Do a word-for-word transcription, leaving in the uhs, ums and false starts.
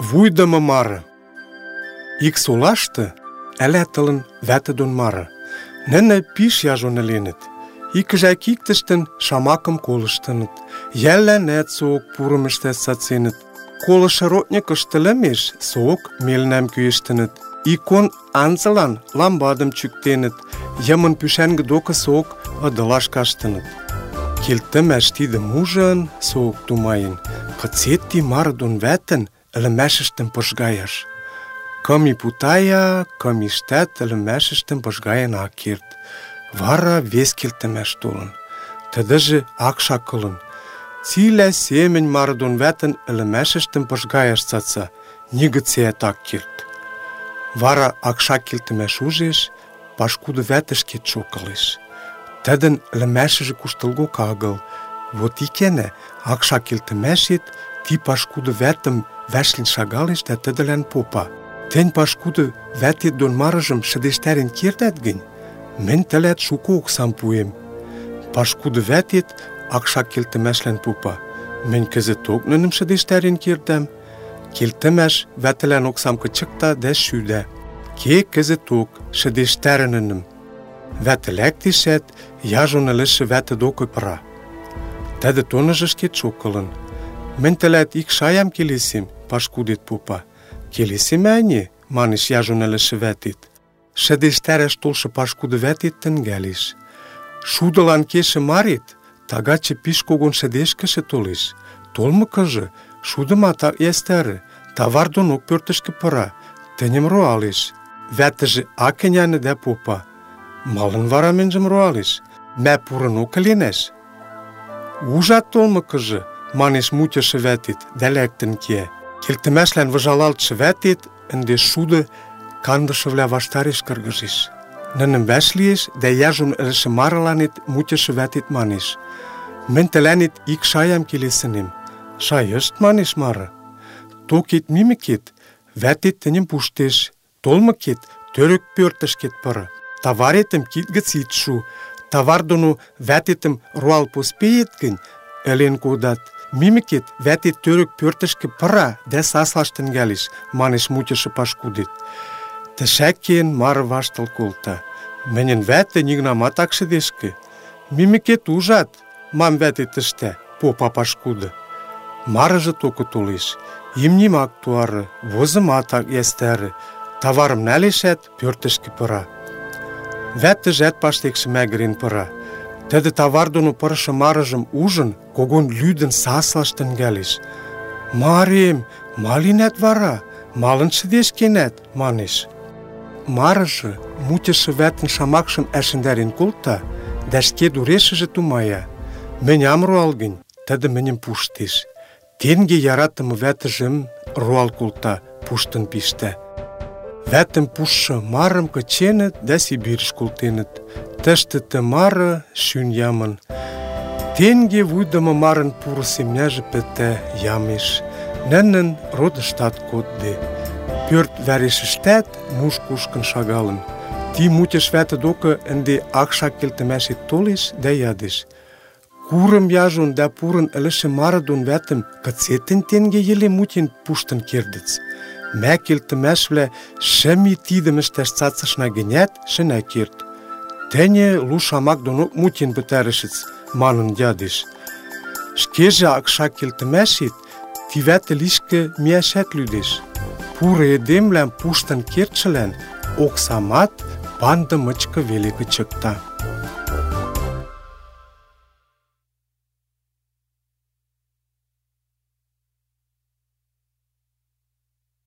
Вуйдымы мары. Ик солашты ӓлӓтылын вӓтӹ дон мары. Нӹнӹ пиш яжон ӹленӹт. Икӹжӓк иктӹштӹн шамакым колыштыныт. Йӓллӓнӓт соок пурым ӹштӓт цаценӹт. Колышы ротньыкышты лӹмеш соок мелнӓм кӱэштӹнӹт. Икон анзылан ламбадым чӱктенӹт. Йымын пӱшӓнгӹ докы соок ыдылаш каштыныт. Келтӹмӓш тидӹм ужын, соок тумаен, кыцет ти мары дон вӓтӹн ӹлӹмӓшӹштӹм пыжгаяш. Кым и путая, кым иштӓт ӹлӹмӓшӹштӹм пыжгаен ак керд. Вара вес келтӹмӓш толын. Тӹдӹжӹ акшак ылын. Цилӓ семӹнь мары дон вӓтӹн ӹлӹмӓшӹштӹм пыжгаяш цаца, нигыцеӓт ак керд. Вара акшак келтӹмӓш ужеш, пашкуды вӓтӹшкет чокылеш. Тӹдӹн ӹлӹмӓшӹжӹ куштылгок агыл. Вот икӓнӓ акшак келтӹмӓшет ти пашкуды вӓтӹм вӓшлин шагалеш дӓ тӹдӹлӓн попа: «Тӹнь пашкуды вӓтет дон марыжым шӹдештӓрен кердӓт гӹнь, мӹнь тӹлӓт шуко оксам пуэм». Пашкуды вӓтет акшак келтӹмӓшлӓн попа: «Мӹнь кӹзӹток нӹнӹм шӹдештӓрен кердӓм». Келтӹмӓш вӓтӹлӓн оксам кычыкта дӓ шӱдӓ: «Ке кӹзӹток, шӹдештӓрӹ нӹнӹм». Вӓтӹ лӓктешӓт, яжон ӹлӹшӹ вӓтӹ докы пыра. Тӹдӹ тоныжышкет чокылын. «Мӹнь тӹлӓт ик шаям келесем», — пашкудет попа. «Келесем ӓне», — манеш яжон ӹлӹшӹ вӓтет. Шӹдештӓрӓш толшы пашкуды вӓтет тӹнгӓлеш. Шудылан кешӹ марет тагачы пиш когон шӹдешкӹшӹ толеш. Толмыкыжы, шудымат ак йӓстӓрӹ, тавар донок пӧртӹшкӹ пыра, тӹньӹм роалеш. Вӓтӹжӹ ак ӹнянӹ дӓ попа: «Малын вара мӹньжӹм роалеш? Мӓ пурынок ӹленӓш». «Ужат толмыкыжы», — манеш мутьышы вӓтет дӓ лӓктӹн кеӓ. Келтӹмӓшлӓн выжалалтшы вӓтет ӹнде шуды кандышывлӓ ваштареш кыргыжеш. Нӹнӹм вӓшлиэш дӓ яжон ӹлӹшӹ марыланет мутьышы вӓтет манеш: «Мӹнь тӹлӓнет ик шаям келесӹнем». «Шайышт», — манеш мары. «Токет мимӹкет, вӓтет тӹньӹм пуштеш. Толмыкет, тӧрӧк пӧртӹшкет пыры. Таваретӹм кид гӹц ит шу. Тавар доно вӓтетӹм роал поспеет гӹнь, ӹлен кодат. Мимӹкет, вӓтет тӧрӧк пӧртӹшкӹ пыра дӓ саслаш тӹнгӓлеш», — манеш мутьышы пашкудет. Тӹшӓк кен мары ваштыл колта. «Мӹньӹн вӓтӹ нигынамат ак шӹдешкӹ». «Мимӹкет ужат, мам вӓтет ӹштӓ», — попа пашкуды. Марыжы токы толеш. Имним ак туары, возымат ак йӓстӓрӹ. Таварым нӓлешӓт, пӧртӹшкӹ пыра. Вӓтӹжӓт паштекшӹ мӓгӹрен пыра. Тӹдӹ тавар доно пырышы марыжым ужын, когон лӱдӹн саслаш тӹнгӓлеш. «Марем, ма линӓт вара? Малын шӹдешкенӓт?» — манеш. Марыжы мутьышы вӓтӹн шамакшым ӓшӹндӓрен колта дӓ ӹшке дурешӹжӹ тумая: «Мӹнь ам роал гӹнь, тӹдӹ мӹньӹм пуштеш». Тенге яратымы вӓтӹжӹм роал колта, пуштын пиштӓ. Вӓтӹм пуштшы марым кыченӹт дӓ Сибирьӹш колтенӹт. Тӹштӹ тӹ мары шӱн ямын. Тенге вуйдымы марын пуры семняжӹ пӹтӓ, ямеш. Нӹнӹн родыштат кодде. Пӧрт вӓрешӹштӓт муш кушкын шагалын. Ти мутьыш вӓтӹ докы ӹнде акшак келтӹмӓшет толеш дӓ ядеш: «Курым яжон дӓ пурын ӹлӹшӹ мары дон вӓтӹм кыце тӹнь тенге йӹле мутен пуштын кердӹц? Мӓ келтӹмӓшвлӓ шӹм и тидӹм ӹштӓш цацышна гӹнят, шӹнӓ керд. Тӹньӹ лу шамак донок мутен пӹтӓрӹшӹц», — манын ядеш. Ӹшкежӹ акшак келтӹмӓшет ти вӓтӹ лишкӹ миӓшӓт лӱдеш. Пуры эдемвлӓм пуштын кердшӹлӓн оксамат панды мычкы веле кычыкта.